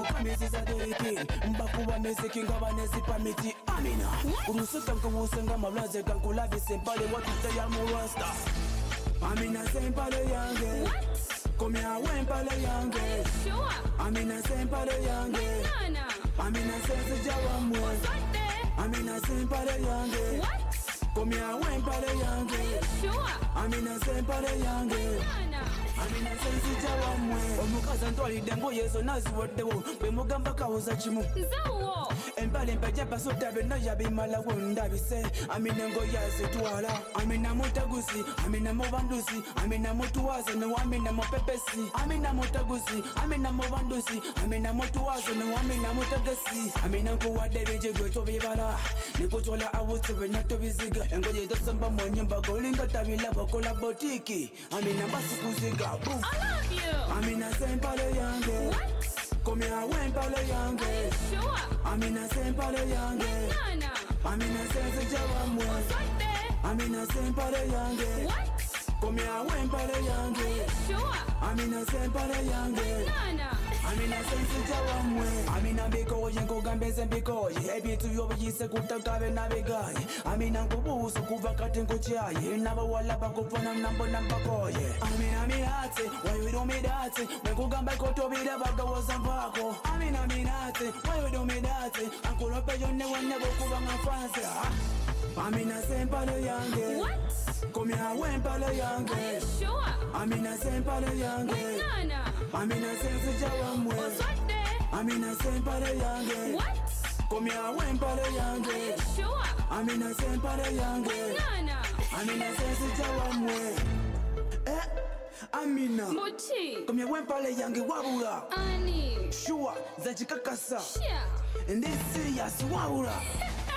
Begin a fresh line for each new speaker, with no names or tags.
kamisi za deriki mbakuba meziki ngabanezi pamiti Amina Urusuka nkubusenga mablaze kankulabi sempale watute ya murasta Amina sempale yange Come here wempale yange Amina sempale yange Amina sense jawamwe Amina sempale yange Come here wempale yange Amina sempale yange Amina sense jawamwe Omukaza ntwalidde ngoye zonna ziwaddewo bwe mugamba kawuza kimu
nzawo
Empale mpajja basota byonna yabimalawo ndabise Amina ngoye azitwala Amina mutaguzi Amina mubanduzi Amina mutuwaze ne Amina mupepesi Amina mutaguzi Amina mubanduzi Amina mutuwaze ne Amina mutagesi Amina nkuwadde bingi gwe tobibala nikutola awutse bena tobiziga engoye tosamba mu nyumba golinga tabilaba kola botiki Amina basikuziga
I love you.
Amina sempale yange Come here wempale yange Amina sempale yange Amina sense jawamwe Amina sempale yange Come here wempale yange Amina sempale yange Amina sense jawamwe Amina bikoye nkugambeze mbikoye ebintu byobiyise kutakabe nabigaye Amina nkubuuso kuva kati nkukyaye n'abawala bakufuna nambona mbakoye Amina minate wayudo midate mwekugamba kotobira bagawoza mpako Amina minate wayudo midate ankulope yonne wonne bokuba ngafanse Amina sempale yange Come here wempale yange Amina sempale yange Amina sense jawamwe Amina sempale yange Come here wempale yange Amina sempale yange Amina sense jawamwe Amina
Muchi
Come here wempale yange wabula
Ani
Sure zachikakasa
Yeah
Ndi serious wabula